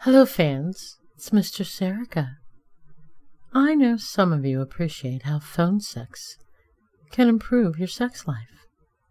Hello, fans. It's Mr. Serica. I know some of you appreciate how phone sex can improve your sex life.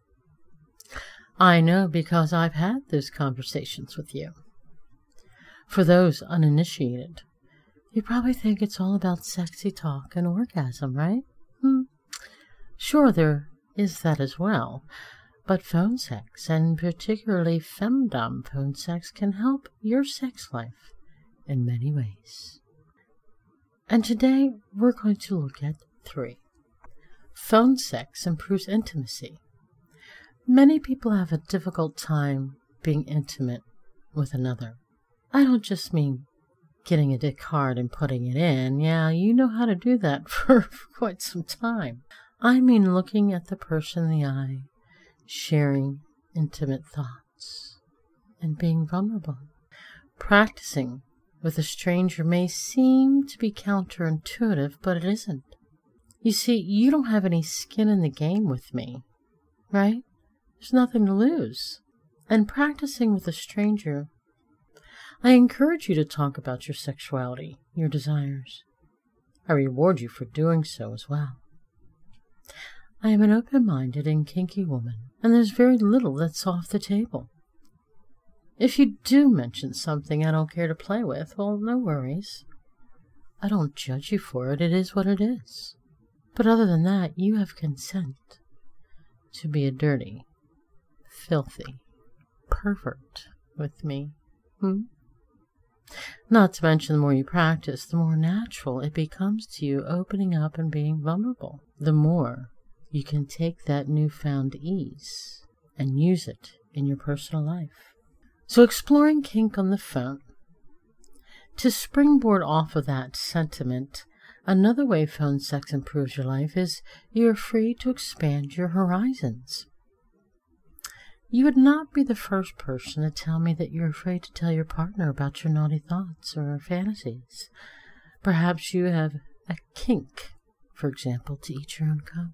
I know because I've had those conversations with you. For those uninitiated, you probably think it's all about sexy talk and orgasm, right? Sure, there is that as well. But phone sex, and particularly femdom phone sex, can help your sex life in many ways. And today we're going to look at 3. Phone sex improves intimacy. Many people have a difficult time being intimate with another. I don't just mean getting a dick hard and putting it in. Yeah, you know how to do that for quite some time. I mean looking at the person in the eye, sharing intimate thoughts, and being vulnerable. Practicing with a stranger may seem to be counterintuitive, but it isn't. You see, you don't have any skin in the game with me, right? There's nothing to lose. And practicing with a stranger, I encourage you to talk about your sexuality, your desires. I reward you for doing so as well. I am an open-minded and kinky woman, and there's very little that's off the table. If you do mention something I don't care to play with, well, no worries. I don't judge you for it. It is what it is. But other than that, you have consent to be a dirty, filthy pervert with me. Not to mention, the more you practice, the more natural it becomes to you opening up and being vulnerable. The more you can take that newfound ease and use it in your personal life. So exploring kink on the phone. To springboard off of that sentiment, another way phone sex improves your life is you're free to expand your horizons. You would not be the first person to tell me that you're afraid to tell your partner about your naughty thoughts or fantasies. Perhaps you have a kink, for example, to eat your own cum.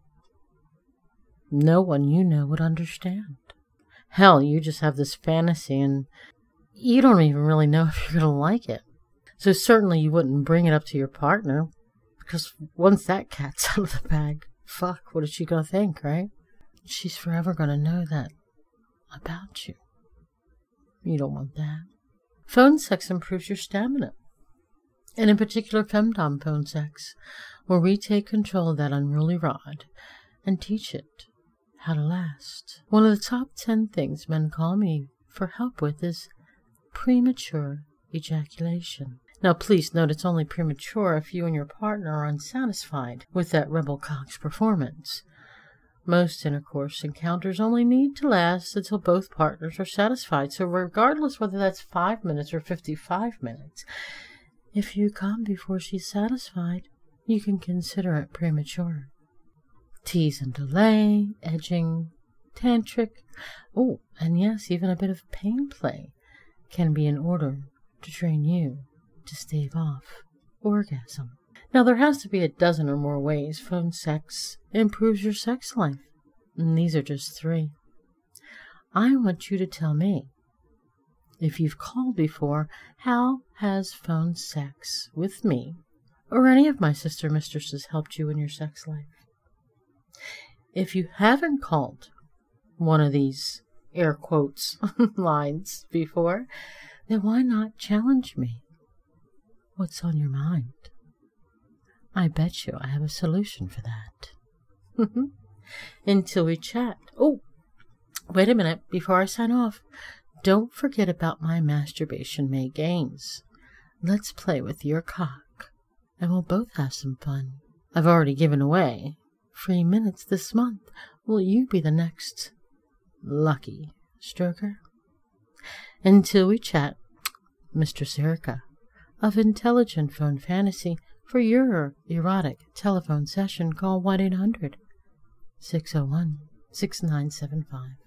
No one you know would understand. Hell, you just have this fantasy and you don't even really know if you're going to like it. So certainly you wouldn't bring it up to your partner, because once that cat's out of the bag, fuck, what is she going to think, right? She's forever going to know that about you. You don't want that. Phone sex improves your stamina. And in particular, femdom phone sex, where we take control of that unruly rod and teach it how to last. One of the top 10 things men call me for help with is premature ejaculation. Now please note it's only premature if you and your partner are unsatisfied with that rebel cock's performance. Most intercourse encounters only need to last until both partners are satisfied, so regardless whether that's 5 minutes or 55 minutes, if you come before she's satisfied, you can consider it premature. Tease and delay, edging, tantric, and yes, even a bit of pain play can be in order to train you to stave off orgasm. Now, there has to be a dozen or more ways phone sex improves your sex life, and these are just 3. I want you to tell me, if you've called before, how has phone sex with me or any of my sister mistresses helped you in your sex life? If you haven't called one of these air quotes lines before, then why not challenge me? What's on your mind? I bet you I have a solution for that. Until we chat. Oh, wait a minute before I sign off. Don't forget about my masturbation May games. Let's play with your cock, and we'll both have some fun. I've already given away free minutes this month. Will you be the next lucky stroker? Until we chat, Mr. Serica of Intelligent Phone Fantasy. For your erotic telephone session, call 1-800-601-6975.